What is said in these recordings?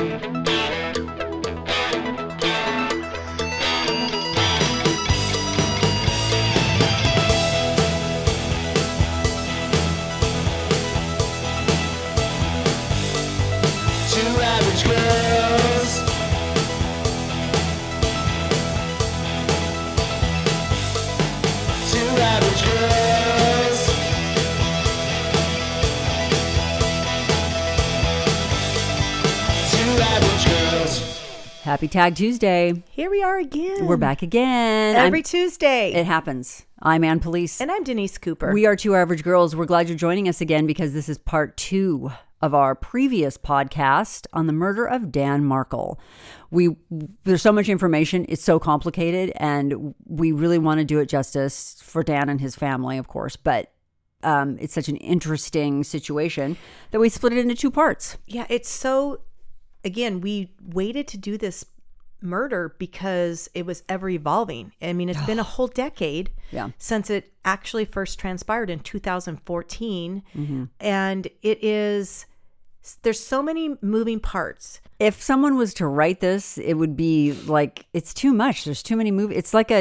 Happy Tag Tuesday. Here we are again. We're back again. Every Tuesday. It happens. I'm Ann Police. And I'm Denise Cooper. We are Two Average Girls. We're glad you're joining us again because this is part 2 of our previous podcast on the murder of Dan Markel. There's so much information. It's so complicated, and we really want to do it justice for Dan and his family, of course. But it's such an interesting situation that we split it into 2 parts. Yeah, it's so... Again, we waited to do this murder because it was ever evolving. I mean, it's been a whole decade since it actually first transpired in 2014. Mm-hmm. And there's so many moving parts. If someone was to write this, it would be like, it's too much. There's too many movies. It's like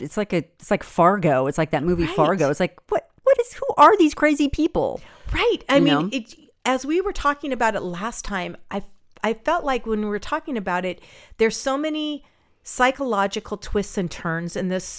Fargo. It's like that movie Fargo. It's like, who are these crazy people? Right. I mean, as we were talking about it last time, I felt like when we were talking about it, there's so many psychological twists and turns in this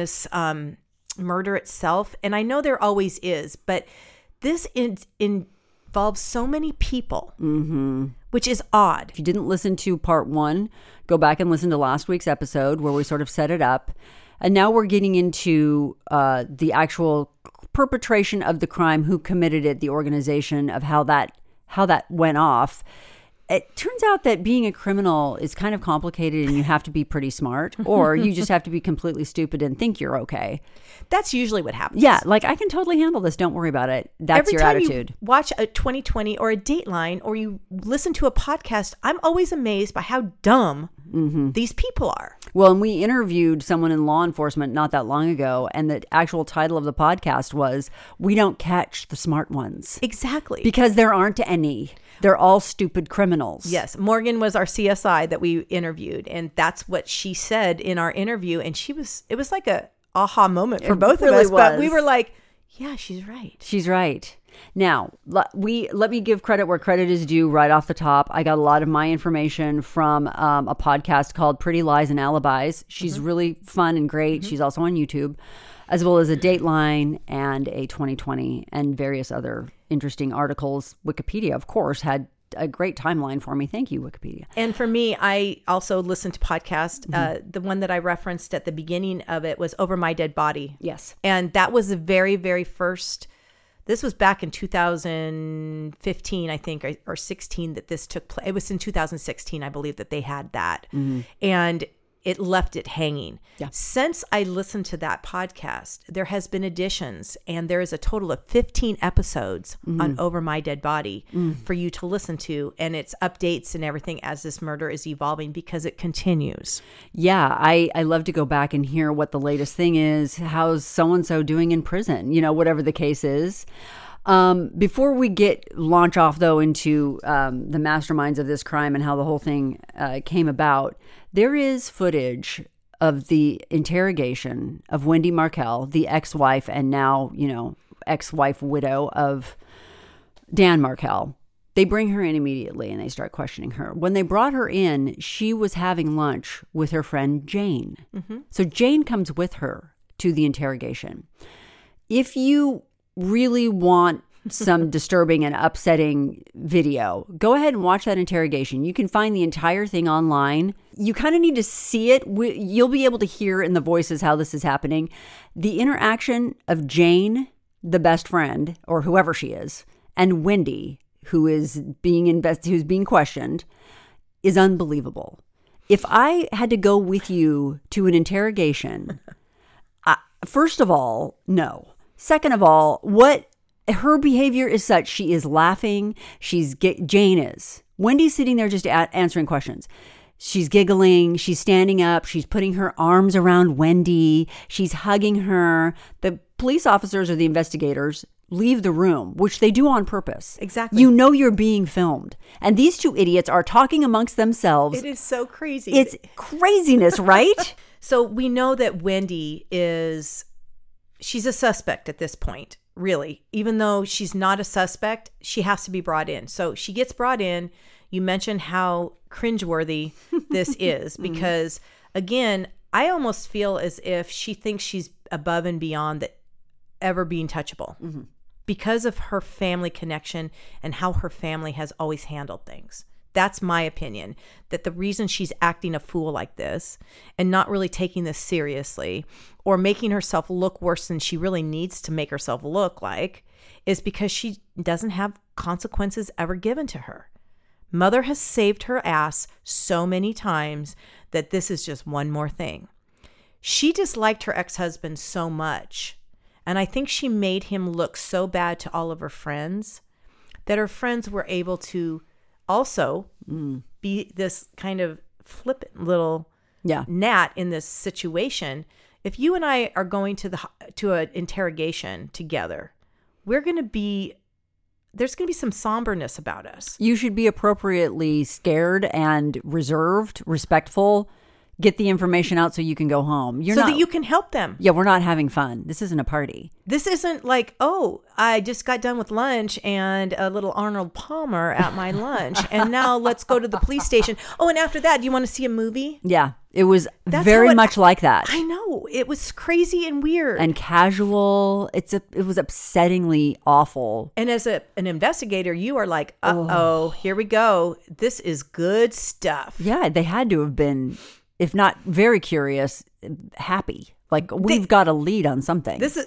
murder itself. And I know there always is, but this involves so many people, which is odd. If you didn't listen to part 1, go back and listen to last week's episode where we sort of set it up. And now we're getting into the actual perpetration of the crime, who committed it, the organization, of how that went off. It turns out that being a criminal is kind of complicated, and you have to be pretty smart, or you just have to be completely stupid and think you're okay. That's usually what happens. Yeah, like, I can totally handle this. Don't worry about it. That's your attitude. Every time you watch a 20/20 or a Dateline, or you listen to a podcast, I'm always amazed by how dumb these people are. Well, and we interviewed someone in law enforcement not that long ago, and the actual title of the podcast was, "We Don't Catch the Smart Ones." Exactly. Because there aren't any. They're all stupid criminals. Yes. Morgan was our CSI that we interviewed, and that's what she said in our interview. And it was like a aha moment for both of us. But we were like, yeah, she's right. She's right. Now, let me give credit where credit is due right off the top. I got a lot of my information from a podcast called Pretty Lies and Alibis. She's really fun and great. She's also on YouTube, as well as a Dateline and a 20/20 and various other interesting articles. Wikipedia, of course, had a great timeline for me. Thank you, Wikipedia. And for me, I also listened to podcasts. The one that I referenced at the beginning of it was Over My Dead Body. Yes. And that was the very, very first... This was back in 2015, I think, or 16 that this took place. It was in 2016, I believe, that they had that. And it left it hanging. Yeah. Since I listened to that podcast, there has been additions, and there is a total of 15 episodes on Over My Dead Body for you to listen to, and it's updates and everything as this murder is evolving, because it continues. Yeah, I love to go back and hear what the latest thing is. How's so-and-so doing in prison? Whatever the case is. Before we launch off, though, into the masterminds of this crime and how the whole thing came about, there is footage of the interrogation of Wendy Markel, the ex-wife and now, ex-wife widow of Dan Markel. They bring her in immediately and they start questioning her. When they brought her in, she was having lunch with her friend Jane. So Jane comes with her to the interrogation. If you really want some disturbing and upsetting video, go ahead and watch that interrogation. You can find the entire thing online. You kind of need to see it. You'll be able to hear in the voices how this is happening. The interaction of Jane, the best friend, or whoever she is, and Wendy, who is who's being questioned, is unbelievable. If I had to go with you to an interrogation, first of all, no. Second of all, her behavior is such, she is laughing. Jane is. Wendy's sitting there just answering questions. She's giggling. She's standing up. She's putting her arms around Wendy. She's hugging her. The police officers or the investigators leave the room, which they do on purpose. Exactly. You know you're being filmed. And these two idiots are talking amongst themselves. It is so crazy. It's craziness, right? So we know that Wendy she's a suspect at this point, really. Even though she's not a suspect, she has to be brought in. So she gets brought in. You mentioned how cringeworthy this is because, again, I almost feel as if she thinks she's above and beyond that ever being touchable because of her family connection and how her family has always handled things. That's my opinion, that the reason she's acting a fool like this and not really taking this seriously or making herself look worse than she really needs to make herself look like is because she doesn't have consequences ever given to her. Mother has saved her ass so many times that this is just one more thing. She disliked her ex-husband so much, and I think she made him look so bad to all of her friends that her friends were able to also be this kind of flippant little gnat in this situation. If you and I are going to an interrogation together, there's going to be some somberness about us. You should be appropriately scared and reserved, respectful. Get the information out so you can go home. That you can help them. Yeah, we're not having fun. This isn't a party. This isn't like, oh, I just got done with lunch and a little Arnold Palmer at my lunch. And now let's go to the police station. Oh, and after that, do you want to see a movie? Yeah, it was very much like that. I know. It was crazy and weird. And casual. It was upsettingly awful. And as an investigator, you are like, uh-oh, here we go. This is good stuff. Yeah, they had to have been, if not very curious, happy. Like, we've got a lead on something. This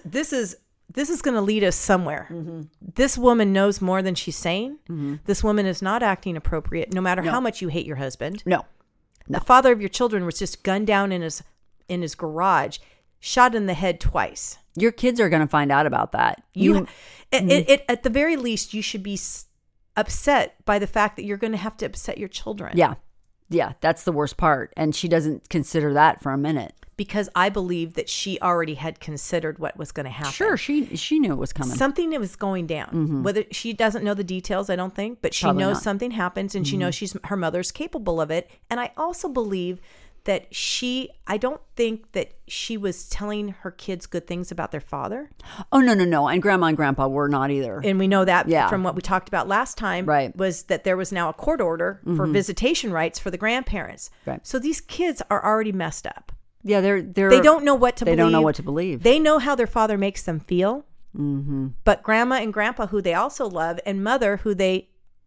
is going to lead us somewhere. This woman knows more than she's saying. This woman is not acting appropriate, no matter how much you hate your husband. No. The father of your children was just gunned down in his garage, shot in the head twice. Your kids are going to find out about that. At the very least, you should be upset by the fact that you're going to have to upset your children. Yeah, that's the worst part. And she doesn't consider that for a minute. Because I believe that she already had considered what was going to happen. Sure, she knew it was coming. Something that was going down. Whether she doesn't know the details, I don't think, but she Probably knows not. something happens and she knows her mother's capable of it. And I also believe that I don't think that she was telling her kids good things about their father. Oh, no. And Grandma and Grandpa were not either. And we know that from what we talked about last time, right, was that there was now a court order for visitation rights for the grandparents. Right. So these kids are already messed up. Yeah, they don't know what to believe. They don't know what to believe. They know how their father makes them feel. But Grandma and Grandpa, who they also love, and Mother, who their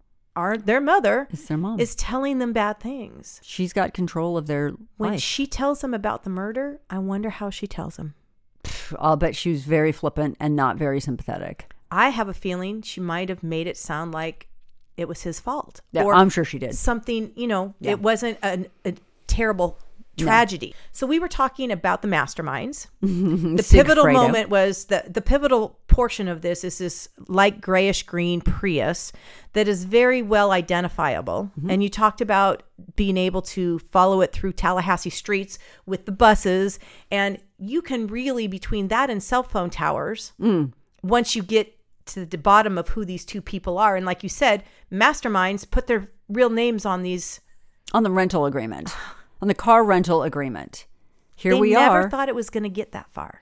mother, it's their mom, is telling them bad things. She's got control of their When life. she tells them about the murder, I wonder how she tells them. I'll bet she was very flippant and not very sympathetic. I have a feeling she might have made it sound like it was his fault. Yeah, or I'm sure she did. Something, it wasn't a terrible tragedy. No. So we were talking about the masterminds. The pivotal moment was the pivotal portion of this is this light grayish green Prius that is very well identifiable. And you talked about being able to follow it through Tallahassee streets with the buses. And you can really, between that and cell phone towers, once you get to the bottom of who these two people are, and like you said, masterminds put their real names on these. On the rental agreement. On the car rental agreement. They never thought it was going to get that far.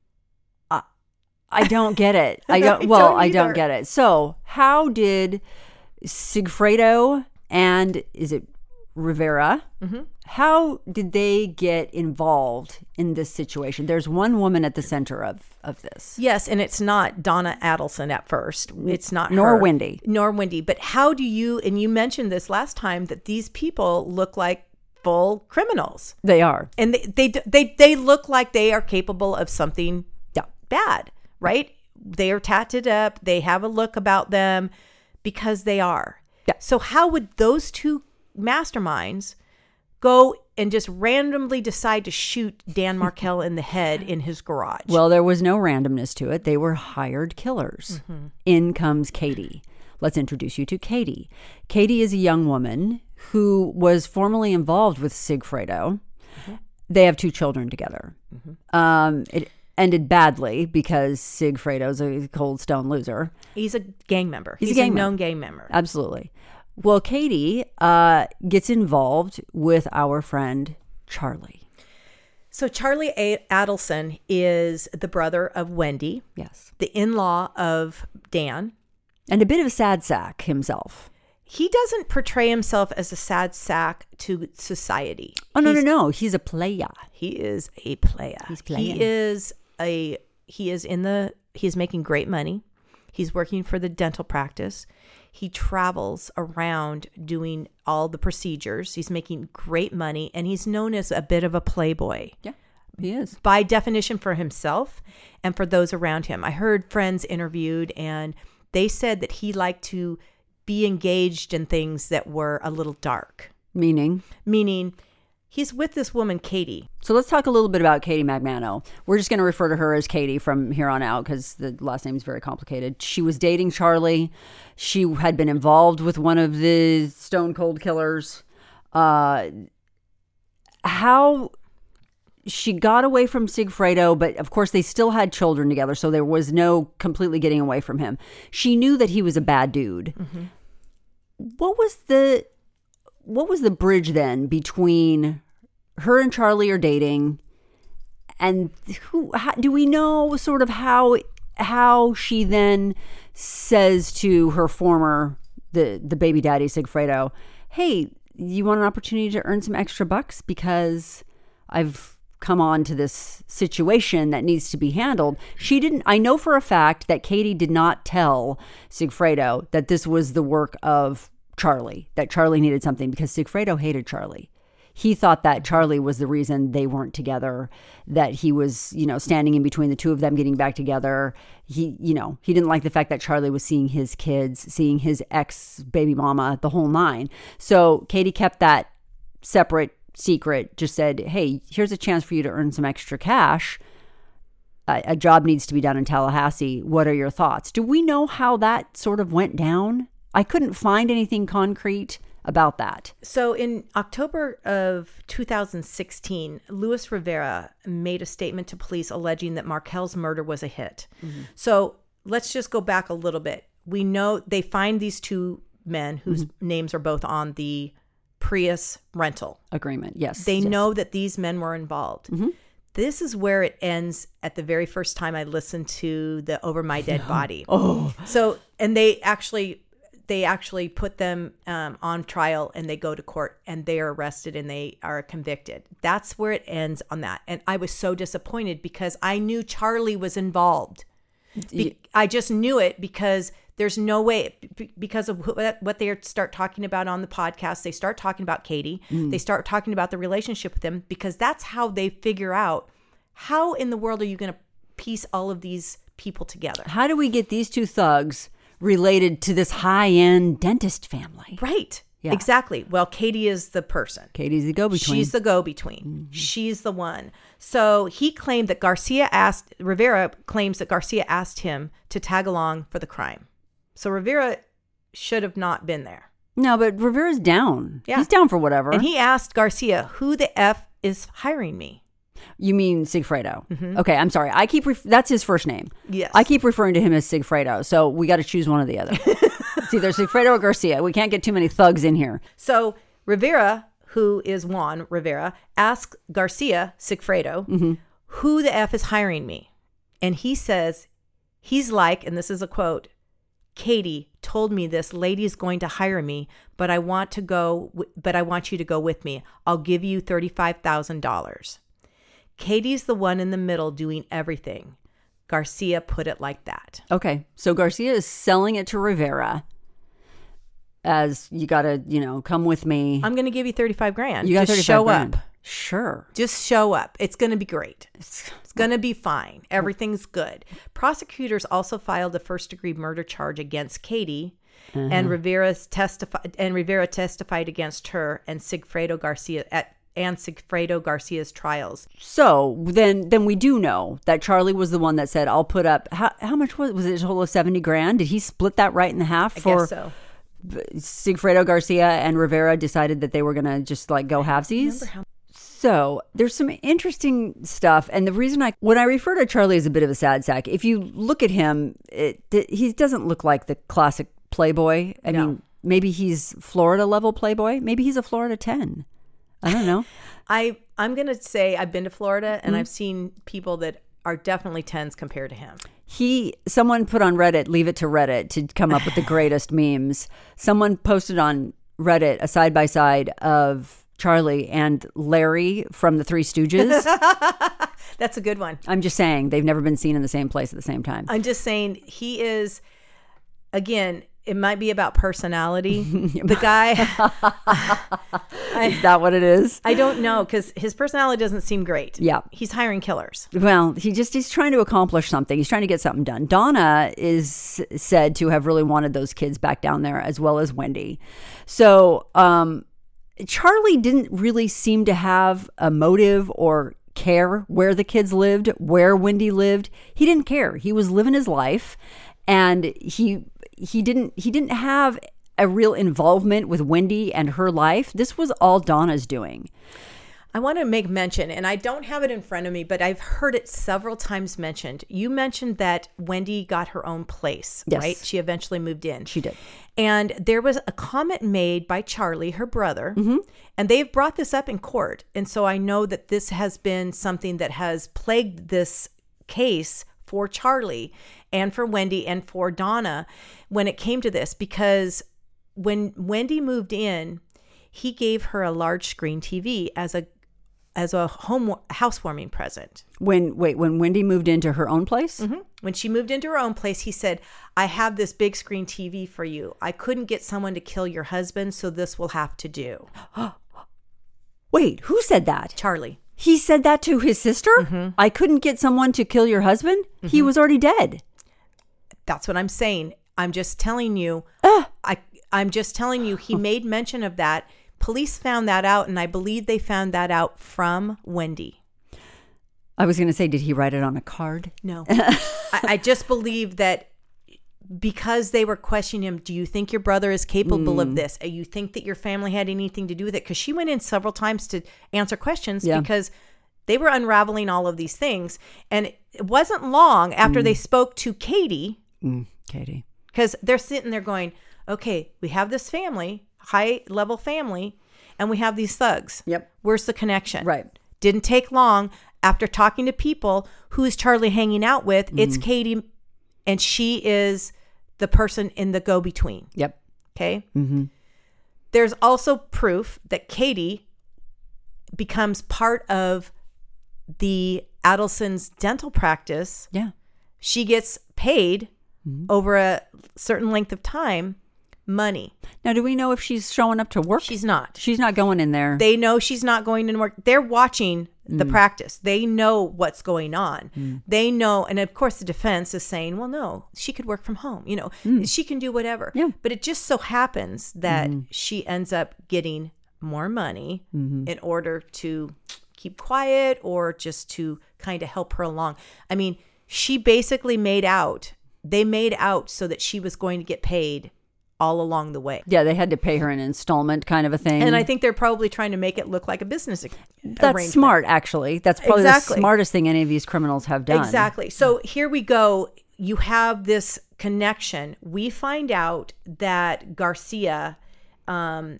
I don't get it. I don't get it. So how did Sigfredo and is it Rivera? How did they get involved in this situation? There's one woman at the center of this. Yes, and it's not Donna Adelson at first. It's not nor her. Wendy. But how do you, and you mentioned this last time, that these people look like full criminals. They are. And they look like they are capable of something bad, right? They are tatted up. They have a look about them because they are. Yeah. So how would those two masterminds go and just randomly decide to shoot Dan Markel in the head in his garage? Well, there was no randomness to it. They were hired killers. In comes Katie. Let's introduce you to Katie. Katie is a young woman who was formerly involved with Sigfredo. They have 2 children together. ended badly because Sigfredo's a cold stone loser. He's a gang member. He's a known gang member. Absolutely. Well, Katie gets involved with our friend Charlie. So Charlie Adelson is the brother of Wendy. Yes. The in-law of Dan. And a bit of a sad sack himself. He doesn't portray himself as a sad sack to society. Oh, no. He's a player. He is a player. He's playing. He is making great money. He's working for the dental practice. He travels around doing all the procedures. He's making great money, and he's known as a bit of a playboy. Yeah, he is. By definition for himself and for those around him. I heard friends interviewed, and they said that he liked to be engaged in things that were a little dark. Meaning, he's with this woman, Katie. So let's talk a little bit about Katie Magmano. We're just going to refer to her as Katie from here on out because the last name is very complicated. She was dating Charlie. She had been involved with one of the Stone Cold Killers. How she got away from Sigfredo, but of course they still had children together, so there was no completely getting away from him. She knew that he was a bad dude. Mm-hmm. What was the bridge then between her and Charlie are dating, and do we know sort of how she then says to her former the baby daddy Sigfredo, hey, you want an opportunity to earn some extra bucks because I've come on to this situation that needs to be handled. I know for a fact that Katie did not tell Sigfredo that this was the work of Charlie, that Charlie needed something, because Sigfredo hated Charlie. He thought that Charlie was the reason they weren't together, that he was, standing in between the two of them getting back together. He didn't like the fact that Charlie was seeing his kids, seeing his ex-baby mama, the whole nine. So Katie kept that separate, secret, just said, hey, here's a chance for you to earn some extra cash. A job needs to be done in Tallahassee. What are your thoughts? Do we know how that sort of went down? I couldn't find anything concrete about that. So in October of 2016, Luis Rivera made a statement to police alleging that Markel's murder was a hit. Mm-hmm. So let's just go back a little bit. We know they find these two men whose names are both on the Prius rental agreement. Yes. They know that these men were involved. Mm-hmm. This is where it ends at the very first time I listened to the Over My Dead Body. Oh. So, and they actually put them on trial, and they go to court, and they are arrested, and they are convicted. That's where it ends on that. And I was so disappointed because I knew Charlie was involved. I just knew it because there's no way, because of what they start talking about on the podcast. They start talking about Katie. They start talking about the relationship with him, because that's how they figure out, how in the world are you going to piece all of these people together? How do we get these two thugs related to this high-end dentist family? Right. Yeah. Exactly. Well, Katie is the person. Katie's the go-between. She's the go-between. Mm-hmm. She's the one. So he claimed that Rivera claims that Garcia asked him to tag along for the crime. So Rivera should have not been there. No, but Rivera's down. Yeah. He's down for whatever. And he asked Garcia, who the F is hiring me? You mean Sigfredo? Mm-hmm. Okay, I'm sorry. That's his first name. Yes. I keep referring to him as Sigfredo, so we got to choose one or the other. It's either Sigfredo or Garcia. We can't get too many thugs in here. So Rivera, who is Juan Rivera, asked Garcia, Sigfredo, who the F is hiring me? And he says, he's like, and this is a quote, Katie told me this lady's going to hire me, but I want you to go with me. I'll give you $35,000. Katie's the one in the middle doing everything. Garcia put it like that. Okay. So Garcia is selling it to Rivera as, you got to, come with me. I'm going to give you $35,000. You got Just 35 show grand. up. Sure. Just show up. It's going to be great. It's going to be fine. Everything's good. Prosecutors also filed a first-degree murder charge against Katie, and Rivera testified against her and Sigfredo Garcia's trials. So then we do know that Charlie was the one that said, I'll put up, how much was it, a total of $70,000? Did he split that right in half? I guess so. Sigfredo Garcia and Rivera decided that they were going to just go halvesies. So there's some interesting stuff. And the reason when I refer to Charlie as a bit of a sad sack, if you look at him, he doesn't look like the classic Playboy. I mean, maybe he's Florida level Playboy. Maybe he's a Florida 10. I don't know. I'm going to say I've been to Florida and I've seen people that are definitely 10s compared to him. Someone put on Reddit, leave it to Reddit to come up with the greatest memes. Someone posted on Reddit a side-by-side of Charlie and Larry from the Three Stooges. That's a good one. I'm just saying, they've never been seen in the same place at the same time. I'm just saying, he is, again, it might be about personality. The guy. Is that what it is? I don't know, because his personality doesn't seem great. Yeah. He's hiring killers. Well, he's trying to accomplish something. He's trying to get something done. Donna is said to have really wanted those kids back down there, as well as Wendy. So Charlie didn't really seem to have a motive or care where the kids lived, where Wendy lived. He didn't care. He was living his life, and he didn't have a real involvement with Wendy and her life. This was all Donna's doing. I want to make mention, and I don't have it in front of me, but I've heard it several times mentioned. You mentioned that Wendy got her own place, yes. right? She eventually moved in. She did. And there was a comment made by Charlie, her brother, and they've brought this up in court. And so I know that this has been something that has plagued this case for Charlie and for Wendy and for Donna when it came to this, because when Wendy moved in, he gave her a large screen TV as a housewarming present. When Wendy moved into her own place? When she moved into her own place, he said, I have this big screen TV for you. I couldn't get someone to kill your husband, so this will have to do. Wait, who said that? Charlie. He said that to his sister? I couldn't get someone to kill your husband? He was already dead. That's what I'm saying. I'm just telling you. I'm just telling you, he made mention of that. Police found that out, and I believe they found that out from Wendy. I was going to say, did he write it on a card? No. I just believe that because they were questioning him, do you think your brother is capable of this? You think that your family had anything to do with it? Because she went in several times to answer questions because they were unraveling all of these things. And it wasn't long after they spoke to Katie. Katie. Because they're sitting there going, okay, we have this family, high-level family, and we have these thugs. Yep. Where's the connection? Right. Didn't take long. After talking to people, who is Charlie hanging out with? It's Katie, and she is the person in the go-between. Yep. Okay? There's also proof that Katie becomes part of the Adelson's dental practice. Yeah. She gets paid over a certain length of time money. Now, do we know if she's showing up to work? She's not. She's not going in there. They know she's not going in work. They're watching the practice. They know what's going on. They know. And of course, the defense is saying, well, no, she could work from home. You know, she can do whatever. Yeah. But it just so happens that she ends up getting more money in order to keep quiet or just to kind of help her along. I mean, she basically they made out so that she was going to get paid all along the way. Yeah, they had to pay her an installment kind of a thing. And I think they're probably trying to make it look like a business That's arrangement. smart, actually. That's probably the smartest thing any of these criminals have done. Exactly. So here we go. You have this connection. We find out that Garcia and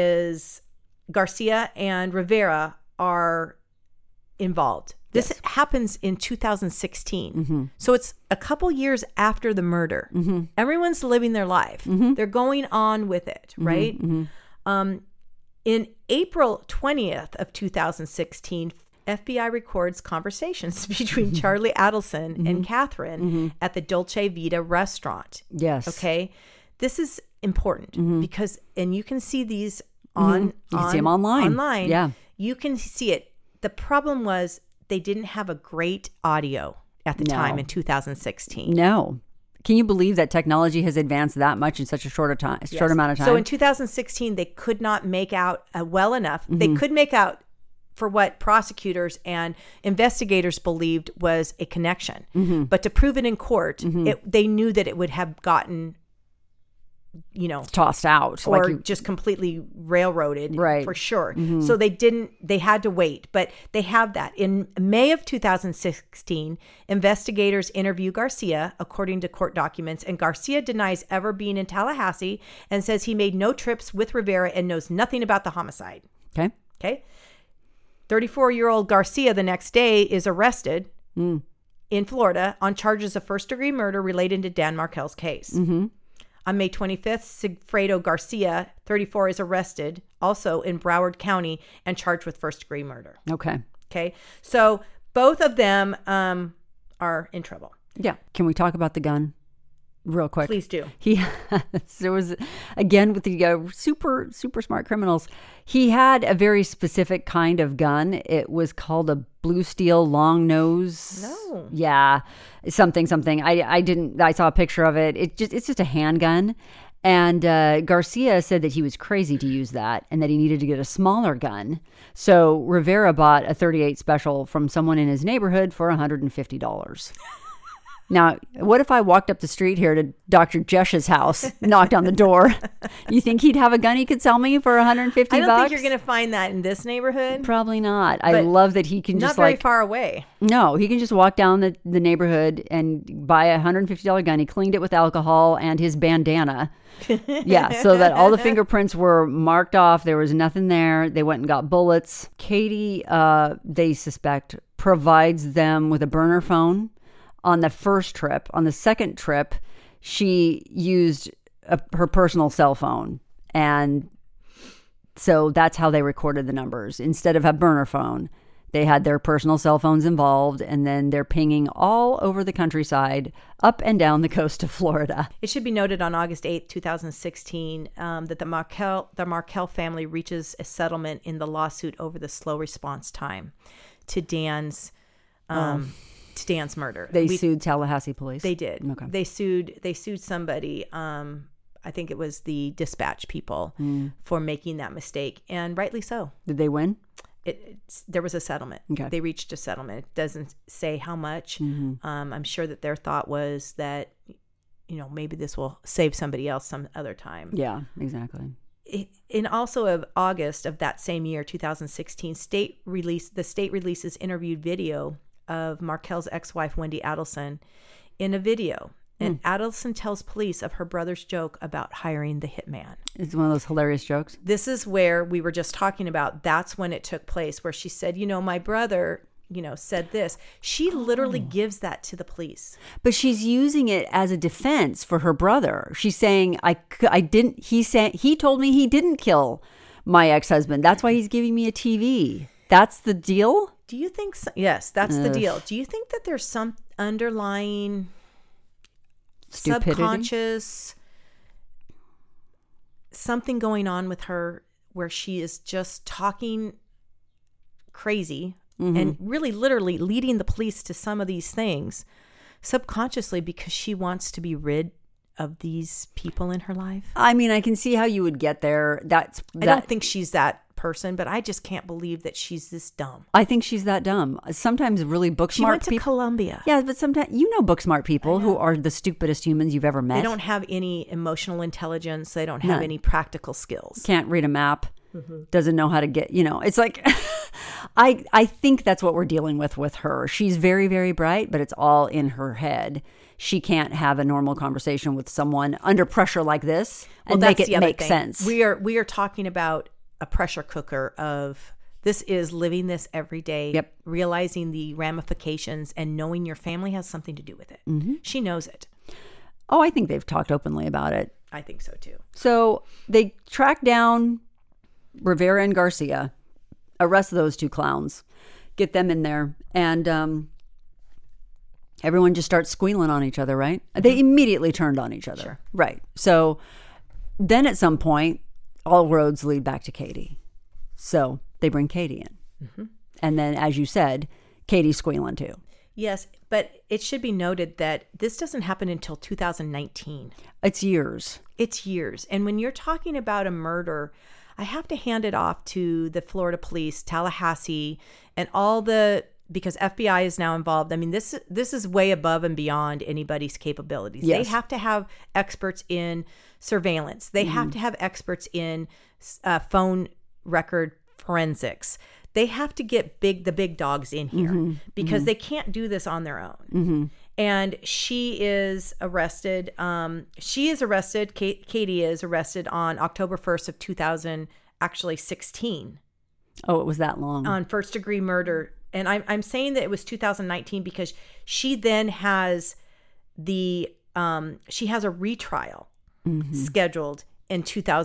Rivera are involved. This happens in 2016. So it's a couple years after the murder. Everyone's living their life. They're going on with it, right? In April 20th of 2016, FBI records conversations between Charlie Adelson and Catherine at the Dolce Vita restaurant. Yes. Okay. This is important because, and you can see these you can see them online. Yeah. You can see it. The problem was they didn't have a great audio at the time in 2016. No. Can you believe that technology has advanced that much in such a short amount of time? So in 2016, they could not make out well enough. They could make out for what prosecutors and investigators believed was a connection. But to prove it in court, they knew that it would have gotten tossed out. Or just completely railroaded, right, for sure. So they had to wait, but they have that. In May of 2016, investigators interview Garcia, according to court documents, and Garcia denies ever being in Tallahassee and says he made no trips with Rivera and knows nothing about the homicide. Okay. 34-year-old Garcia the next day is arrested in Florida on charges of first-degree murder related to Dan Markel's case. On May 25th, Sigfredo Garcia, 34, is arrested also in Broward County and charged with first-degree murder. Okay. So both of them are in trouble. Yeah. Can we talk about the gun real quick? Please do. There was, again, with the super, super smart criminals, he had a very specific kind of gun. It was called a blue steel long nose. No. Yeah. Something. I saw a picture of it. It's just a handgun. And Garcia said that he was crazy to use that and that he needed to get a smaller gun. So Rivera bought a .38 special from someone in his neighborhood for $150. Now, what if I walked up the street here to Dr. Jesh's house, knocked on the door? You think he'd have a gun he could sell me for $150? I don't think you're going to find that in this neighborhood. Probably not. I love that he can just not very far away. No, he can just walk down the neighborhood and buy a $150 gun. He cleaned it with alcohol and his bandana. Yeah, so that all the fingerprints were marked off. There was nothing there. They went and got bullets. Katie, they suspect, provides them with a burner phone. On the first trip. On the second trip, she used her personal cell phone. And so that's how they recorded the numbers. Instead of a burner phone, they had their personal cell phones involved, and then they're pinging all over the countryside, up and down the coast of Florida. It should be noted on August 8th, 2016, that the Markel family reaches a settlement in the lawsuit over the slow response time to Dan's murder. They sued Tallahassee police. They did. Okay. They sued somebody. I think it was the dispatch people for making that mistake, and rightly so. Did they win? There was a settlement. Okay. They reached a settlement. It doesn't say how much. I'm sure that their thought was that, maybe this will save somebody else some other time. Yeah, exactly. In also of August of that same year, 2016, the state releases interviewed video of Markel's ex-wife, Wendy Adelson, in a video. And Adelson tells police of her brother's joke about hiring the hitman. It's one of those hilarious jokes. This is where we were just talking about. That's when it took place, where she said, my brother, said this. She literally gives that to the police. But she's using it as a defense for her brother. She's saying, he told me he didn't kill my ex-husband. That's why he's giving me a TV. That's the deal? Do you think so? Yes, that's the deal. Do you think that there's some underlying stupidity? Subconscious something going on with her where she is just talking crazy and really literally leading the police to some of these things subconsciously because she wants to be rid of these people in her life? I mean, I can see how you would get there. I don't think she's that person, but I just can't believe that she's this dumb. I think she's that dumb. Sometimes really book She smart went to people. Columbia. Yeah, but sometimes book smart people who are the stupidest humans you've ever met. They don't have any emotional intelligence. They don't have any practical skills. Can't read a map. Doesn't know how to get, it's like, I think that's what we're dealing with her. She's very, very bright, but it's all in her head. She can't have a normal conversation with someone under pressure like this and make it make sense. We are talking about a pressure cooker of this is living this every day, realizing the ramifications and knowing your family has something to do with it. She knows it. Oh, I think they've talked openly about it. I think so too. So they track down Rivera and Garcia, arrest those two clowns, get them in there, and everyone just starts squealing on each other, right? They immediately turned on each other. Sure. Right. So then at some point, all roads lead back to Katie. So they bring Katie in. And then, as you said, Katie's squealing too. Yes, but it should be noted that this doesn't happen until 2019. It's years. It's years. And when you're talking about a murder, I have to hand it off to the Florida police, Tallahassee, and all the because FBI is now involved. I mean, this is way above and beyond anybody's capabilities. Yes. They have to have experts in surveillance. They have to have experts in phone record forensics. They have to get the big dogs in here because they can't do this on their own. And she is arrested. Katie is arrested on October 1st of 2016. Oh, it was that long. On first degree murder. And I'm saying that it was 2019 because she then has she has a retrial scheduled in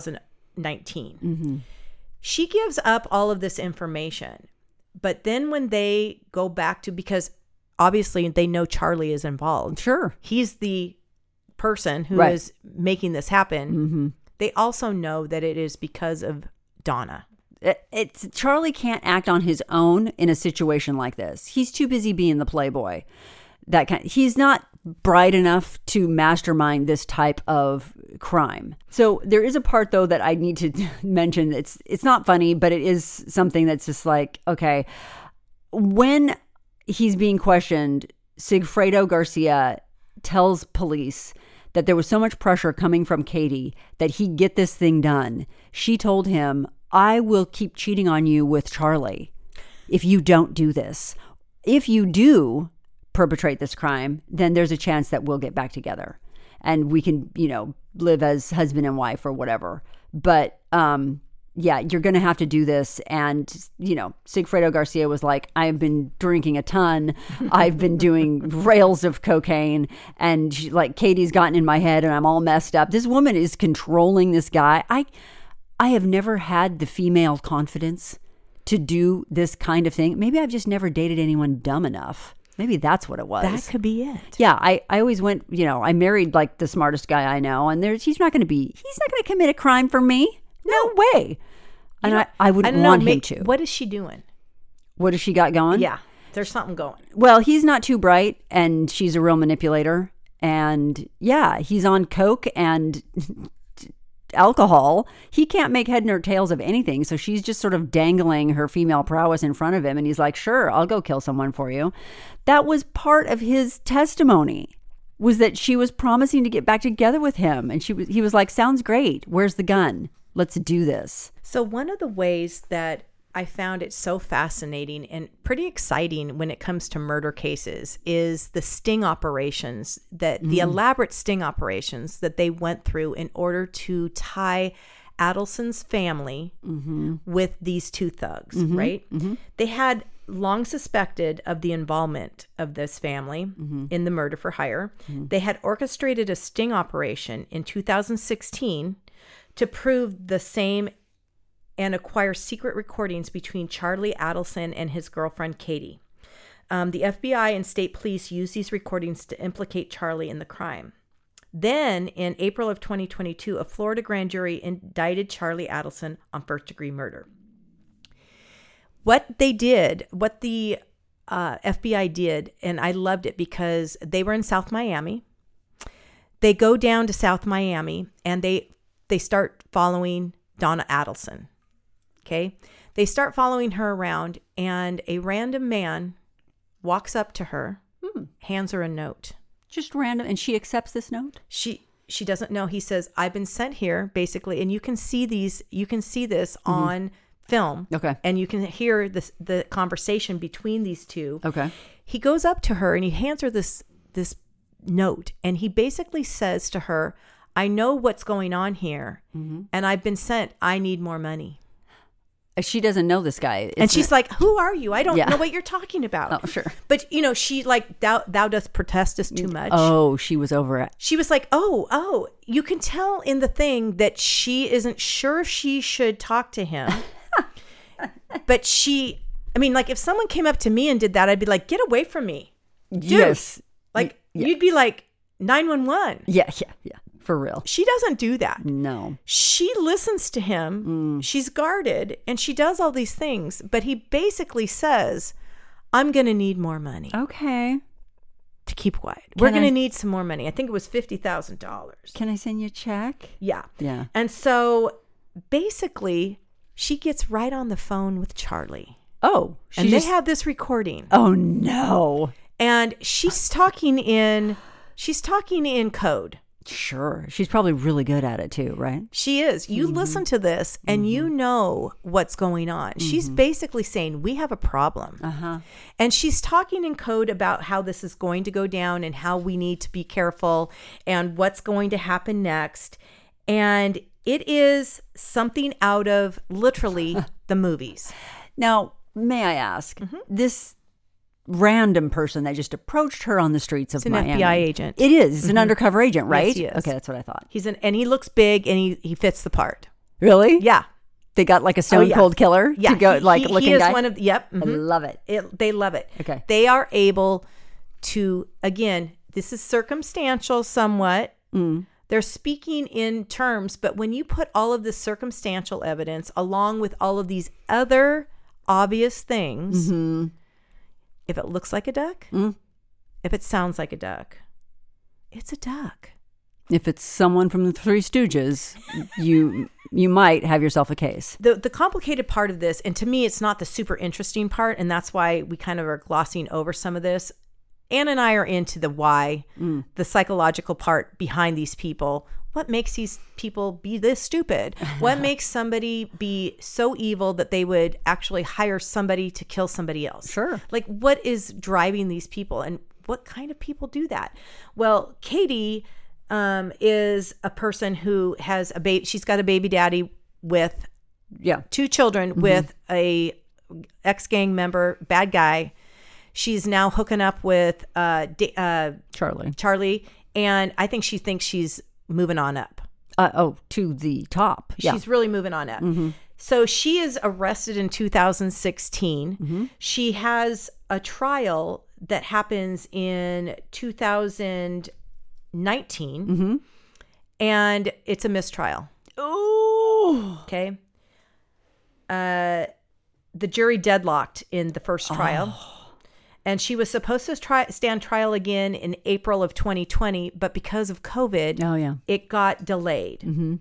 2019. She gives up all of this information. But then when they go back to, because obviously they know Charlie is involved. Sure. He's the person who is making this happen. They also know that it is because of Donna. It's Charlie can't act on his own in a situation like this. He's too busy being the playboy. He's not bright enough to mastermind this type of crime. So there is a part though that I need to mention. It's not funny, but it is something that's just like, okay, when he's being questioned, Sigfredo Garcia tells police that there was so much pressure coming from Katie that he'd get this thing done. She told him, I will keep cheating on you with Charlie if you don't do this. If you do perpetrate this crime, then there's a chance that we'll get back together and we can, live as husband and wife or whatever. But, yeah, you're going to have to do this. And, Sigfredo Garcia was like, I've been drinking a ton. I've been doing rails of cocaine. And Katie's gotten in my head and I'm all messed up. This woman is controlling this guy. I have never had the female confidence to do this kind of thing. Maybe I've just never dated anyone dumb enough. Maybe that's what it was. That could be it. Yeah, I always went, I married the smartest guy I know, and he's not going to commit a crime for me. No way. And I wouldn't want him to. What is she doing? What has she got going? Yeah, there's something going. Well, he's not too bright, and she's a real manipulator. And yeah, he's on coke and alcohol. He can't make head nor tails of anything. So she's just sort of dangling her female prowess in front of him. And he's like, sure, I'll go kill someone for you. That was part of his testimony, was that she was promising to get back together with him. And he was like, sounds great. Where's the gun? Let's do this. So one of the ways that I found it so fascinating and pretty exciting when it comes to murder cases is the sting operations, the elaborate sting operations that they went through in order to tie Adelson's family with these two thugs, right? They had long suspected of the involvement of this family in the murder for hire. They had orchestrated a sting operation in 2016 to prove the same and acquire secret recordings between Charlie Adelson and his girlfriend, Katie. The FBI and state police used these recordings to implicate Charlie in the crime. Then, in April of 2022, a Florida grand jury indicted Charlie Adelson on first-degree murder. What the FBI did, and I loved it because they were in South Miami. They go down to South Miami, and they start following Donna Adelson. Okay. They start following her around and a random man walks up to her, hands her a note. Just random. And she accepts this note? She doesn't know. He says, I've been sent here basically. And you can see this on film. Okay. And you can hear the conversation between these two. Okay. He goes up to her and he hands her this note. And he basically says to her, I know what's going on here and I've been sent. I need more money. She doesn't know this guy. And she's like, who are you? I don't know what you're talking about. Oh, sure. But, she thou dost protestest too much. Oh, she was over it. She was like, oh, you can tell in the thing that she isn't sure she should talk to him. But if someone came up to me and did that, I'd be like, get away from me. Dude. Yes. You'd be like 911. Yeah. For real. She doesn't do that. No. She listens to him. She's guarded and she does all these things. But he basically says, I'm going to need more money. Okay. To keep quiet. We're going to need some more money. I think it was $50,000. Can I send you a check? Yeah. Yeah. And so basically she gets right on the phone with Charlie. Oh, and they have this recording. Oh no. And she's talking in code. Sure. She's probably really good at it too, right? She is. You listen to this and you know what's going on. She's basically saying, we have a problem. And she's talking in code about how this is going to go down and how we need to be careful and what's going to happen next. And it is something out of literally the movies. Now, may I ask, this random person that just approached her on the streets of Miami. It's an FBI agent. It is. It's an undercover agent, right? Yes, he is. Okay, that's what I thought. And he looks big and he fits the part. Really? Yeah. They got like a stone cold killer to go looking he is guy? one of yep. I love it. They love it. Okay. They are able to, again, this is circumstantial somewhat. They're speaking in terms, but when you put all of this circumstantial evidence along with all of these other obvious things, if it looks like a duck, if it sounds like a duck, it's a duck. If it's someone from the Three Stooges, you might have yourself a case. The complicated part of this, and to me, it's not the super interesting part, and that's why we kind of are glossing over some of this. Ann and I are into the why, the psychological part behind these people. What makes these people be this stupid? What makes somebody be so evil that they would actually hire somebody to kill somebody else? Sure. Like, what is driving these people, and what kind of people do that? Well, Katie is a person who has a baby. She's got a baby daddy with 2 children with a ex-gang member, bad guy. She's now hooking up with Charlie, and I think she thinks she's moving on up. To the top. She's really moving on up. So she is arrested in 2016. She has a trial that happens in 2019, and it's a mistrial. Oh. Okay. The jury deadlocked in the first trial. And she was supposed to stand trial again in April of 2020, but because of COVID, it got delayed.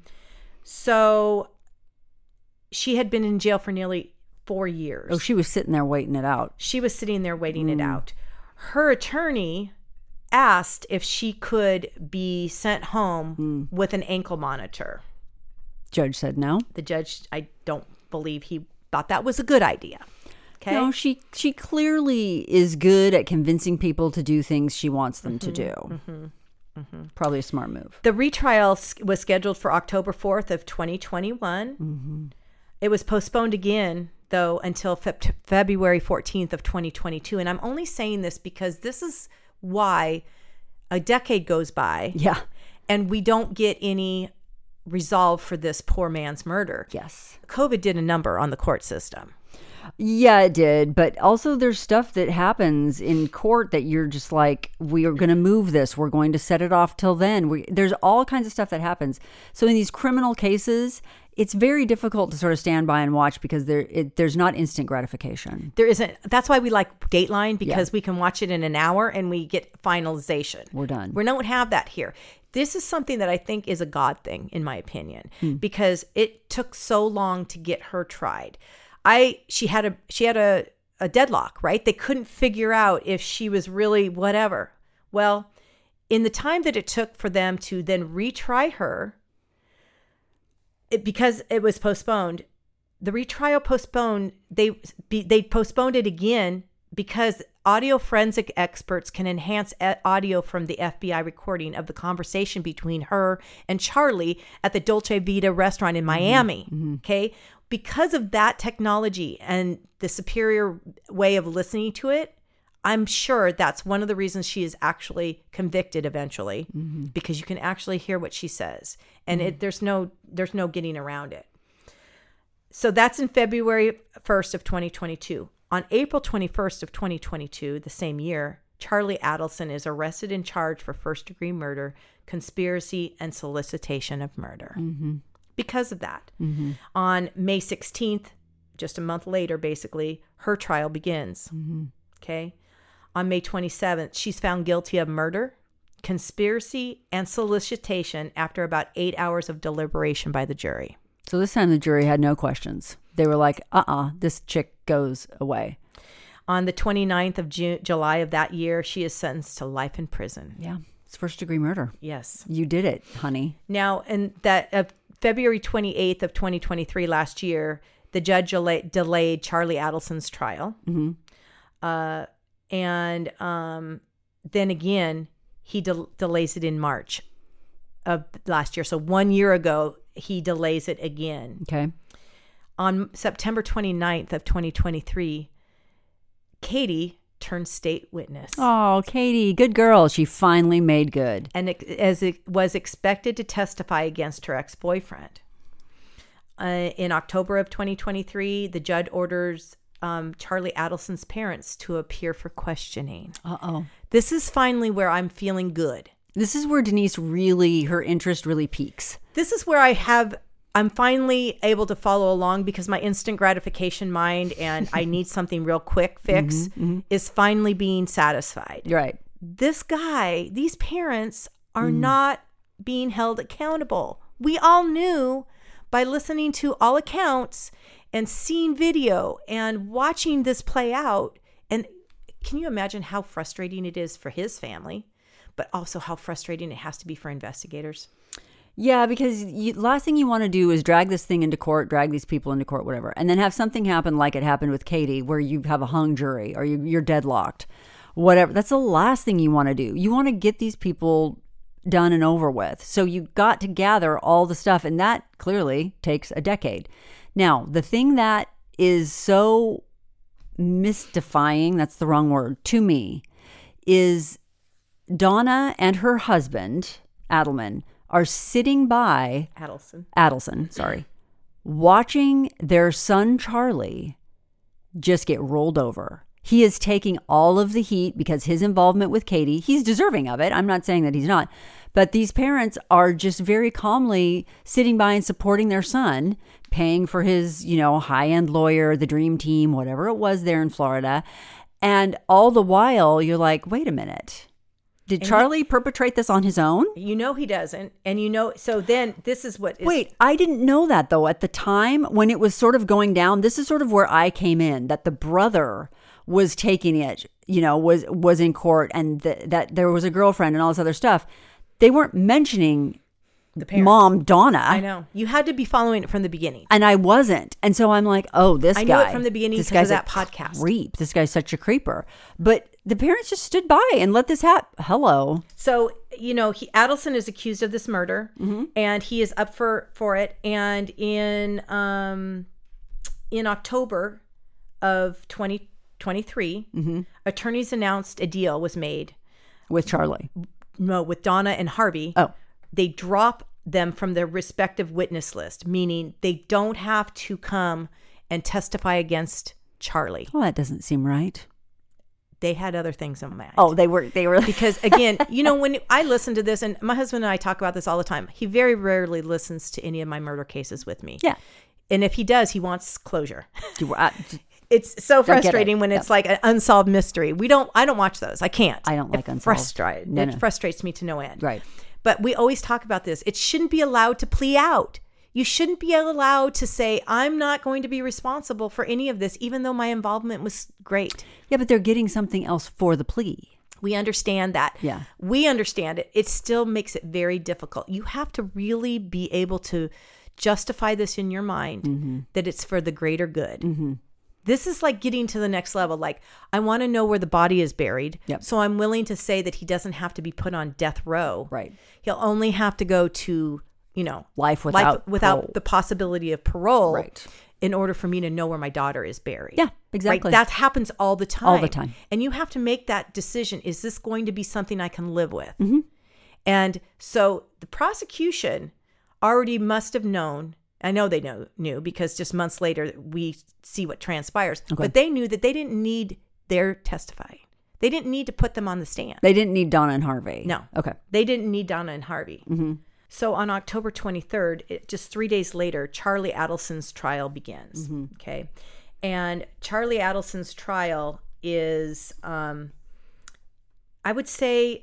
So she had been in jail for nearly 4 years. Oh, she was sitting there waiting it out. She was sitting there waiting it out. Her attorney asked if she could be sent home with an ankle monitor. Judge said no. The judge, I don't believe he thought that was a good idea. Okay. No, she clearly is good at convincing people to do things she wants them to do. Probably a smart move. The retrial was scheduled for October 4th of 2021. It was postponed again, though, until February 14th of 2022. And I'm only saying this because this is why a decade goes by. Yeah. And we don't get any resolve for this poor man's murder. Yes. COVID did a number on the court system. Yeah, it did. But also there's stuff that happens in court that you're just like, we are going to move this. We're going to set it off till then. There's all kinds of stuff that happens. So in these criminal cases, it's very difficult to sort of stand by and watch because there's not instant gratification. There isn't. That's why we like Dateline, because we can watch it in an hour and we get finalization. We're done. We don't have that here. This is something that I think is a God thing, in my opinion, because it took so long to get her tried. She had a deadlock, right? They couldn't figure out if she was really whatever. Well, in the time that it took for them to then retry her, because it was postponed, the retrial postponed. They postponed it again because audio forensic experts can enhance audio from the FBI recording of the conversation between her and Charlie at the Dolce Vita restaurant in Miami. Okay. Because of that technology and the superior way of listening to it, I'm sure that's one of the reasons she is actually convicted eventually, because you can actually hear what she says, and there's no getting around it. So that's in February 1st of 2022. On April 21st of 2022, the same year, Charlie Adelson is arrested and charged for first-degree murder, conspiracy, and solicitation of murder. Because of that. On May 16th, just a month later, basically, her trial begins. Okay. On May 27th, she's found guilty of murder, conspiracy, and solicitation after about 8 hours of deliberation by the jury. So this time the jury had no questions. They were like, this chick goes away. On the 29th of July of that year, she is sentenced to life in prison. Yeah. It's first-degree murder. Yes. You did it, honey. Now, and that February 28th of 2023, last year, the judge delayed Charlie Adelson's trial. And then again, he delays it in March of last year. So 1 year ago, he delays it again. Okay. On September 29th of 2023, Katie turned state witness. Oh, Katie, good girl. She finally made good. And as it was expected to testify against her ex-boyfriend. In October of 2023, the judge orders Charlie Adelson's parents to appear for questioning. This is finally where I'm feeling good. This is where Denise her interest really peaks. This is where I'm finally able to follow along, because my instant gratification mind and I need something real quick fix is finally being satisfied. Right. These parents are not being held accountable. We all knew by listening to all accounts and seeing video and watching this play out. And can you imagine how frustrating it is for his family, but also how frustrating it has to be for investigators? Yeah, because last thing you want to do is drag this thing into court, drag these people into court, whatever, and then have something happen like it happened with Katie, where you have a hung jury or you're deadlocked, whatever. That's the last thing you want to do. You want to get these people done and over with. So you got to gather all the stuff, and that clearly takes a decade. Now, the thing that is so mystifying, that's the wrong word, to me, is Donna and her husband, Adelman, are sitting by Adelson, sorry, watching their son Charlie just get rolled over. He is taking all of the heat because his involvement with Katie, he's deserving of it. I'm not saying that he's not, but these parents are just very calmly sitting by and supporting their son, paying for his, high-end lawyer, the dream team, whatever it was there in Florida. And all the while you're like, wait a minute. Did Charlie perpetrate this on his own? You know he doesn't. And so then this is what is... Wait, I didn't know that though. At the time when it was sort of going down, this is sort of where I came in, that the brother was taking it, was in court, and that there was a girlfriend and all this other stuff. They weren't mentioning the parents. Mom, Donna. I know. You had to be following it from the beginning. And I wasn't. And so I'm like, this guy. I knew it from the beginning because of that podcast. Creep. This guy's such a creeper. But the parents just stood by and let this happen. Hello. So, Adelson is accused of this murder, and he is up for it. And in October of 2023, attorneys announced a deal was made with Charlie. No, with Donna and Harvey. Oh. They drop them from their respective witness list, meaning they don't have to come and testify against Charlie. Well, that doesn't seem right. They had other things in mind. Oh, they were because again, when I listen to this, and my husband and I talk about this all the time, he very rarely listens to any of my murder cases with me. Yeah. And if he does, he wants closure. It's so frustrating when it's like an unsolved mystery. I don't watch those. I can't. I don't like unsolved. It frustrates me to no end. Right. But we always talk about this. It shouldn't be allowed to plea out. You shouldn't be allowed to say, I'm not going to be responsible for any of this, even though my involvement was great. Yeah, but they're getting something else for the plea. We understand that. Yeah. We understand it. It still makes it very difficult. You have to really be able to justify this in your mind that it's for the greater good. This is like getting to the next level. Like, I want to know where the body is buried. Yep. So I'm willing to say that he doesn't have to be put on death row. Right. He'll only have to go to, life without the possibility of parole. Right. In order for me to know where my daughter is buried. Yeah, exactly. Right? That happens all the time. All the time. And you have to make that decision. Is this going to be something I can live with? And so the prosecution already must have known. I know they knew because just months later we see what transpires. Okay. But they knew that they didn't need their testifying. They didn't need to put them on the stand. They didn't need Donna and Harvey. No. Okay. They didn't need Donna and Harvey. So on October 23rd, just 3 days later, Charlie Adelson's trial begins. Okay. And Charlie Adelson's trial is, I would say,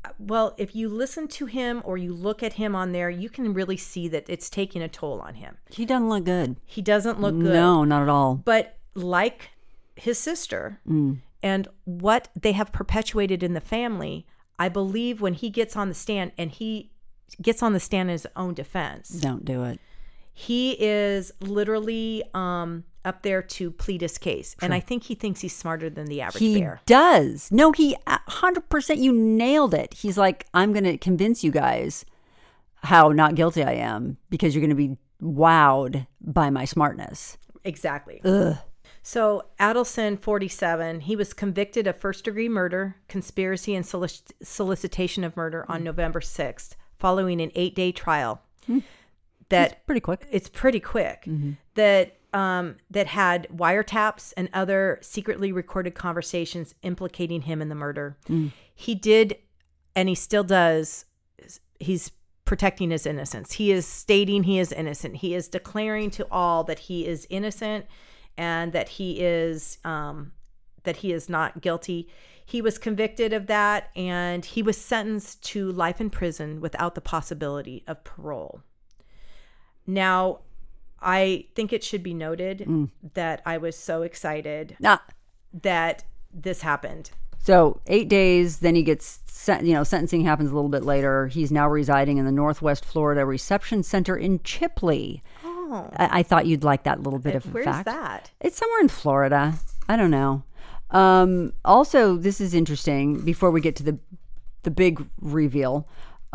Well, if you listen to him or you look at him on there, you can really see that it's taking a toll on him. He doesn't look good. He doesn't look good. No, not at all. But like his sister and what they have perpetuated in the family, I believe when he gets on the stand, and he gets on the stand in his own defense. Don't do it. He is literally up there to plead his case. Sure. And I think he thinks he's smarter than the average bear. He does. No, he 100%, you nailed it. He's like, I'm going to convince you guys how not guilty I am because you're going to be wowed by my smartness. Exactly. Ugh. So Adelson, 47, he was convicted of first-degree murder, conspiracy, and solicitation of murder on November 6th, following an 8-day trial. That's pretty quick. It's pretty quick. That had wiretaps and other secretly recorded conversations implicating him in the murder. He did, and he still does, he's protecting his innocence. He is stating he is innocent. He is declaring to all that he is innocent and that he is not guilty. He was convicted of that, and he was sentenced to life in prison without the possibility of parole. Now, I think it should be noted that I was so excited that this happened. So 8 days, then he gets, sentencing happens a little bit later. He's now residing in the Northwest Florida Reception Center in Chipley. Oh. I thought you'd like that little bit of a Where's fact. that? It's somewhere in Florida. I don't know. Also, this is interesting before we get to the big reveal.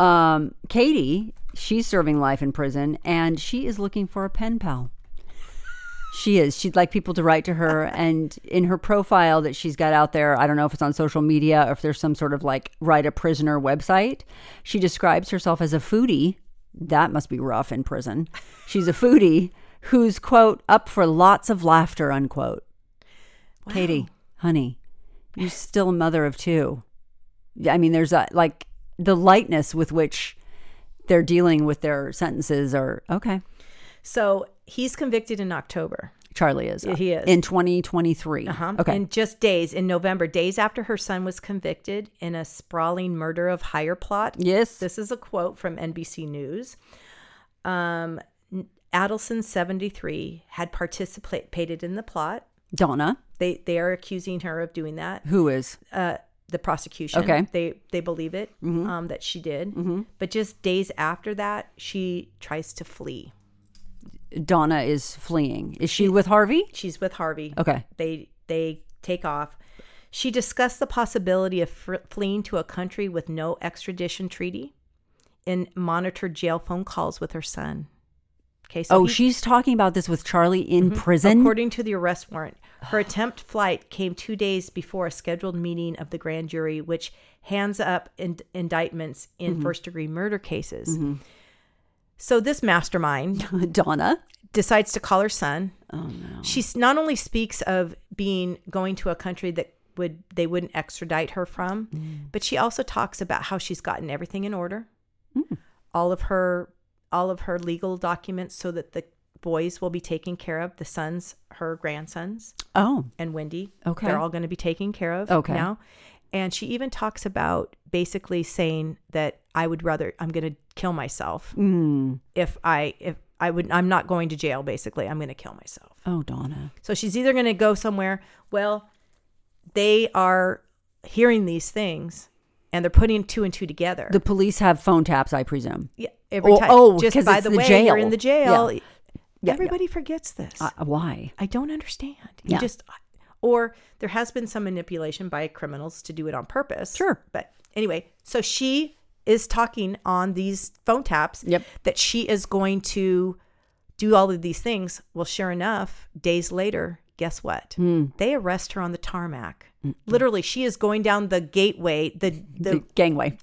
Katie, she's serving life in prison, and she is looking for a pen pal. She is. She'd like people to write to her, and in her profile that she's got out there, I don't know if it's on social media or if there's some sort of like write a prisoner website, she describes herself as a foodie. That must be rough in prison. She's a foodie who's, quote, up for lots of laughter, unquote. Wow. Katie, honey, you're still a mother of two. I mean, there's the lightness with which they're dealing with their sentences are okay. So he's convicted in October. Charlie is. He is. In 2023. Okay. In just days, in November, days after her son was convicted in a sprawling murder of hire plot. Yes. This is a quote from NBC News. Adelson, 73, had participated in the plot. Donna. They are accusing her of doing that. Who is? The prosecution. Okay. They believe it, that she did. But just days after that, she tries to flee. Donna is fleeing. Is she with Harvey? She's with Harvey. Okay. They take off. She discussed the possibility of fleeing to a country with no extradition treaty and monitored jail phone calls with her son. Okay, so she's talking about this with Charlie in prison? According to the arrest warrant, her attempt flight came 2 days before a scheduled meeting of the grand jury, which hands up indictments in first-degree murder cases. So this mastermind, Donna, decides to call her son. Oh no! She not only speaks of going to a country that they wouldn't extradite her from, but she also talks about how she's gotten everything in order, all of her legal documents, so that the boys will be taken care of. The sons, her grandsons, and Wendy, okay, they're all going to be taken care of now. And she even talks about basically saying that I'm going to kill myself if I'm not going to jail. Basically, I'm going to kill myself. Oh, Donna. So she's either going to go somewhere. Well, they are hearing these things and they're putting 2 and 2 together. The police have phone taps, I presume. Yeah. Every time. Just by the way, jail. you're in the jail. Yeah. Everybody forgets this. Why? I don't understand. Or there has been some manipulation by criminals to do it on purpose. Sure. But anyway, so she is talking on these phone taps that she is going to do all of these things. Well, sure enough, days later, guess what? They arrest her on the tarmac. Literally, she is going down the gateway, the gangway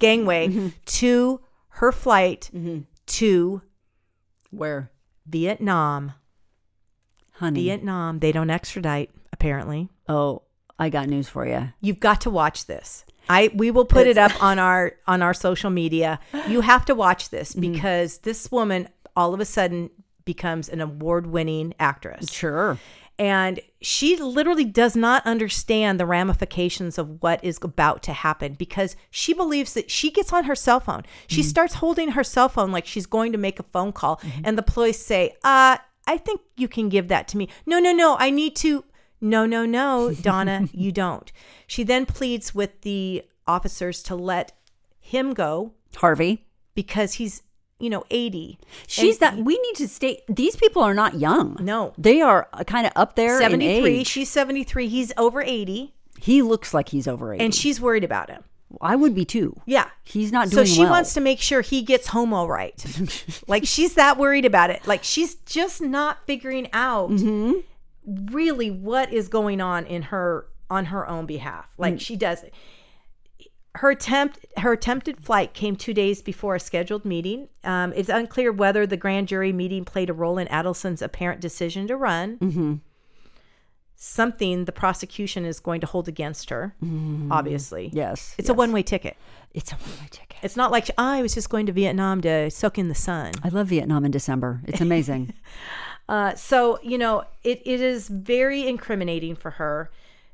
to her flight to where? Vietnam. Honey. Vietnam. They don't extradite, apparently. Oh, I got news for you. You've got to watch this. We will put it up on our social media. You have to watch this because this woman all of a sudden becomes an award-winning actress. Sure. And she literally does not understand the ramifications of what is about to happen because she believes that she gets on her cell phone. She starts holding her cell phone like she's going to make a phone call. And the police say, I think you can give that to me. No, I need to. No, Donna, you don't. She then pleads with the officers to let him go. Harvey. Because he's, 80. We need to stay. These people are not young. No. They are kind of up there 73. in age. She's 73. He's over 80. He looks like he's over 80. And she's worried about him. I would be too. Yeah. He's not doing well. So she wants to make sure he gets home all right. Like she's that worried about it. Like she's just not figuring out really what is going on on her own behalf. Like she doesn't. Her attempted flight came 2 days before a scheduled meeting. It's unclear whether the grand jury meeting played a role in Adelson's apparent decision to run. Something the prosecution is going to hold against her, obviously. Yes. It's a one-way ticket. It's a one-way ticket. It's not like I was just going to Vietnam to soak in the sun. I love Vietnam in December. It's amazing. So, it is very incriminating for her.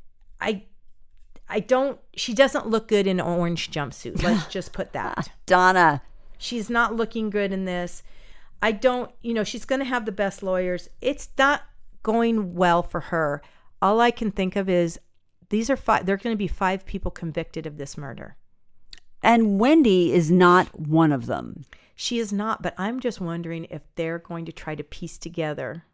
She doesn't look good in an orange jumpsuit. Let's just put that. Donna. She's not looking good in this. She's going to have the best lawyers. It's not going well for her. All I can think of is there are going to be 5 people convicted of this murder. And Wendy is not one of them. She is not, but I'm just wondering if they're going to try to piece together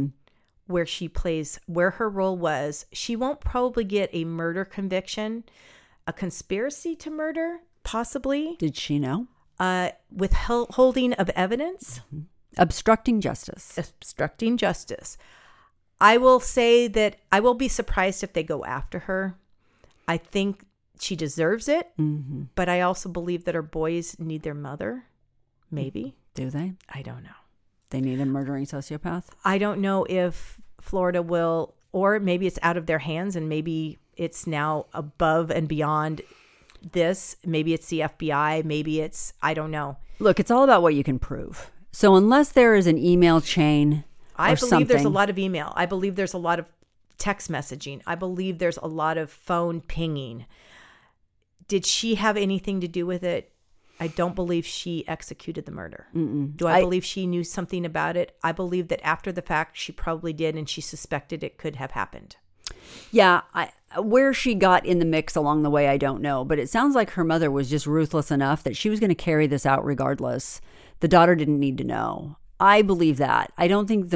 where her role was. She won't probably get a murder conviction, a conspiracy to murder, possibly. Did she know? Withholding of evidence. Obstructing justice. Obstructing justice. I will say that I will be surprised if they go after her. I think she deserves it, but I also believe that her boys need their mother. Maybe. Do they? I don't know. They need a murdering sociopath? I don't know if Florida will, or maybe it's out of their hands and maybe it's now above and beyond this. Maybe it's the FBI. Maybe it's, I don't know. Look, it's all about what you can prove. So unless there is an email chain I believe there's a lot of email. I believe there's a lot of text messaging. I believe there's a lot of phone pinging. Did she have anything to do with it? I don't believe she executed the murder. Do I believe she knew something about it? I believe that after the fact, she probably did, and she suspected it could have happened. Yeah, where she got in the mix along the way, I don't know. But it sounds like her mother was just ruthless enough that she was going to carry this out regardless. The daughter didn't need to know. I believe that. I don't think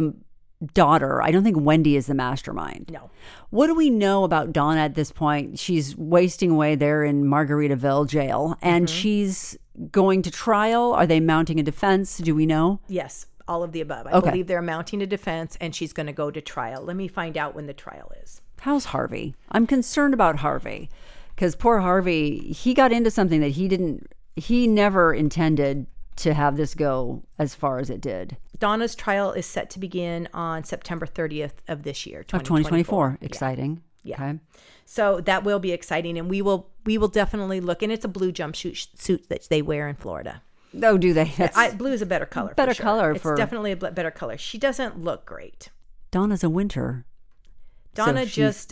Wendy is the mastermind. No. What do we know about Donna at this point? She's wasting away there in Margaritaville jail, and she's going to trial. Are they mounting a defense? Do we know? Yes, all of the above. I believe they're mounting a defense, and she's going to go to trial. Let me find out when the trial is. How's Harvey? I'm concerned about Harvey because poor Harvey, he got into something that he never intended to have this go as far as it did. Donna's trial is set to begin on September 30th of this year, 2024. Exciting. Yeah. Okay. So that will be exciting, and we will definitely look. And it's a blue jumpsuit suit that they wear in Florida. Oh, do they? Blue is a better color. Better for sure. color. It's definitely a better color. She doesn't look great. Donna's a winter. Donna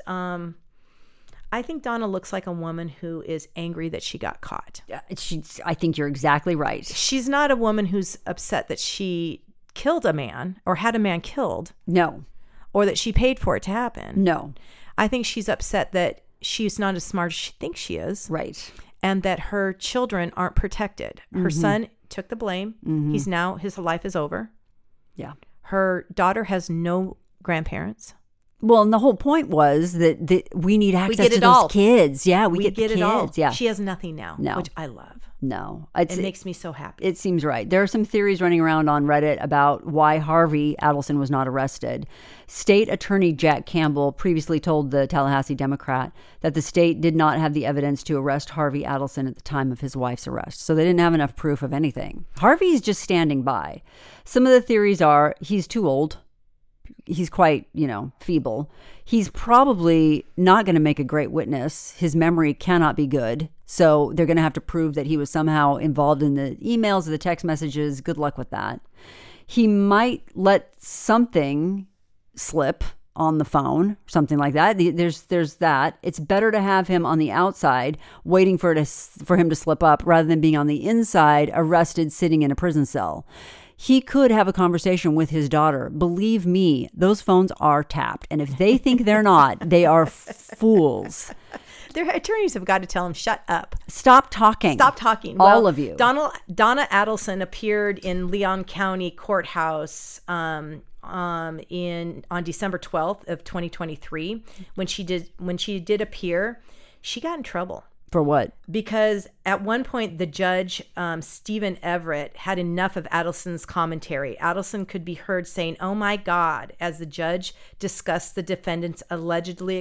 I think Donna looks like a woman who is angry that she got caught. I think you're exactly right. She's not a woman who's upset that she killed a man or had a man killed. No. Or that she paid for it to happen. No. I think she's upset that she's not as smart as she thinks she is. Right. And that her children aren't protected. Her son took the blame. His life is over. Yeah. Her daughter has no grandparents. Well, and the whole point was that we need access to those kids. Yeah, we get the kids. It all. Yeah. She has nothing now, No. which I love. No. It makes me so happy. It seems right. There are some theories running around on Reddit about why Harvey Adelson was not arrested. State Attorney Jack Campbell previously told the Tallahassee Democrat that the state did not have the evidence to arrest Harvey Adelson at the time of his wife's arrest. So they didn't have enough proof of anything. Harvey's just standing by. Some of the theories are he's too old. He's quite, feeble. He's probably not going to make a great witness. His memory cannot be good. So they're going to have to prove that he was somehow involved in the emails or the text messages. Good luck with that. He might let something slip on the phone, something like that. There's that. It's better to have him on the outside waiting for him to slip up rather than being on the inside arrested sitting in a prison cell. He could have a conversation with his daughter. Believe me, those phones are tapped. And if they think they're not, they are fools. Their attorneys have got to tell him, shut up. Stop talking. Stop talking. All of you. Donna Adelson appeared in Leon County Courthouse on December 12th of 2023. When she did appear, she got in trouble. For what? Because at one point, the judge, Stephen Everett, had enough of Adelson's commentary. Adelson could be heard saying, "Oh my God," as the judge discussed the defendant's allegedly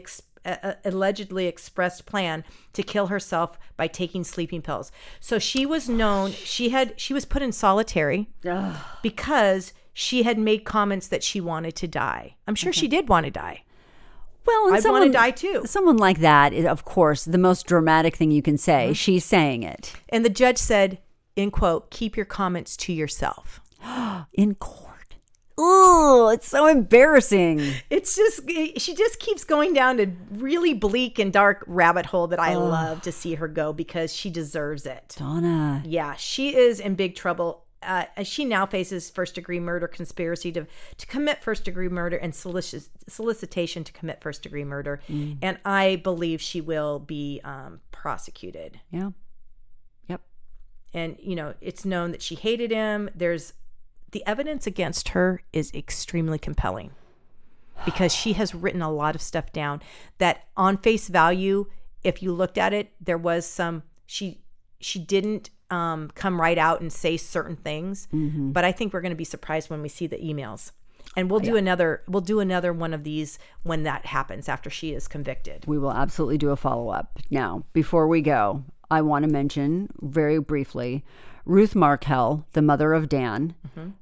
expressed plan to kill herself by taking sleeping pills. So she was known, she was put in solitary because she had made comments that she wanted to die. I'm sure she did want to die. Well, I want to die too. Someone like that is, of course, the most dramatic thing you can say. Mm-hmm. She's saying it. And the judge said, in quote, "Keep your comments to yourself." In court. Oh, it's so embarrassing. It's just, she just keeps going down to really bleak and dark rabbit hole that I love to see her go because she deserves it. Donna. Yeah, she is in big trouble. She now faces first-degree murder, conspiracy to commit first-degree murder, and solicitation to commit first-degree murder. And I believe she will be prosecuted. Yeah. Yep. And, it's known that she hated him. The evidence against her is extremely compelling because she has written a lot of stuff down that on face value, if you looked at it, there was some, she didn't come right out and say certain things, but I think we're going to be surprised when we see the emails. And we'll do another one of these when that happens after she is convicted. We will absolutely do a follow-up. Now, before we go, I want to mention very briefly Ruth Markel, the mother of Dan.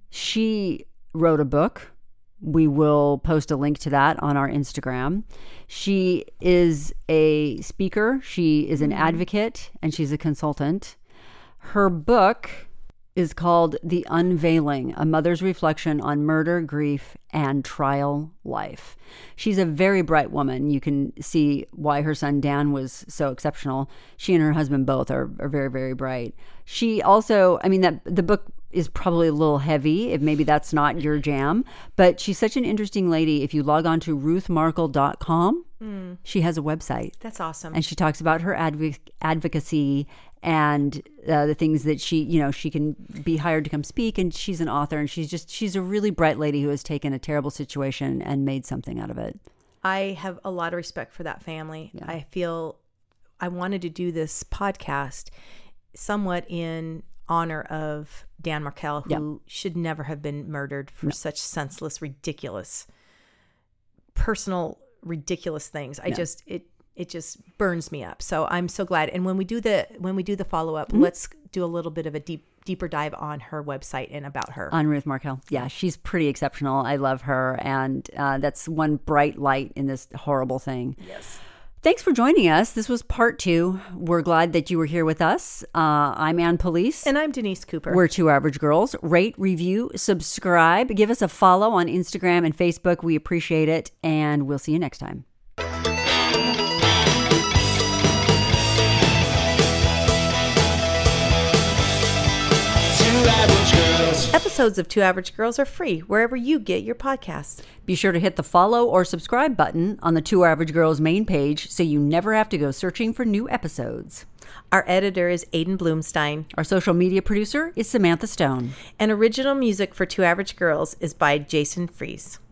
She wrote a book. We will post a link to that on our Instagram. She is a speaker. She is an advocate, and she's a consultant. Her book is called The Unveiling, A Mother's Reflection on Murder, Grief, and Trial Life. She's a very bright woman. You can see why her son Dan was so exceptional. She and her husband both are very, very bright. She also, the book is probably a little heavy, if maybe that's not your jam, but she's such an interesting lady. If you log on to ruthmarkel.com, she has a website. That's awesome. And she talks about her advocacy and the things that she can be hired to come speak. And she's an author, and she's a really bright lady who has taken a terrible situation and made something out of it. I have a lot of respect for that family. Yeah. I feel I wanted to do this podcast somewhat in honor of Dan Markel, who should never have been murdered for such senseless, ridiculous, personal, ridiculous things. It just burns me up. So I'm so glad. And when we do the follow up, let's do a little bit of a deeper dive on her website and about her. On Ruth Markel. Yeah, she's pretty exceptional. I love her. And that's one bright light in this horrible thing. Yes. Thanks for joining us. This was part 2. We're glad that you were here with us. I'm Ann Police. And I'm Denise Cooper. We're Two Average Girls. Rate, review, subscribe. Give us a follow on Instagram and Facebook. We appreciate it. And we'll see you next time. Episodes of Two Average Girls are free wherever you get your podcasts. Be sure to hit the follow or subscribe button on the Two Average Girls main page so you never have to go searching for new episodes. Our editor is Aiden Bloomstein. Our social media producer is Samantha Stone. And original music for Two Average Girls is by Jason Fries.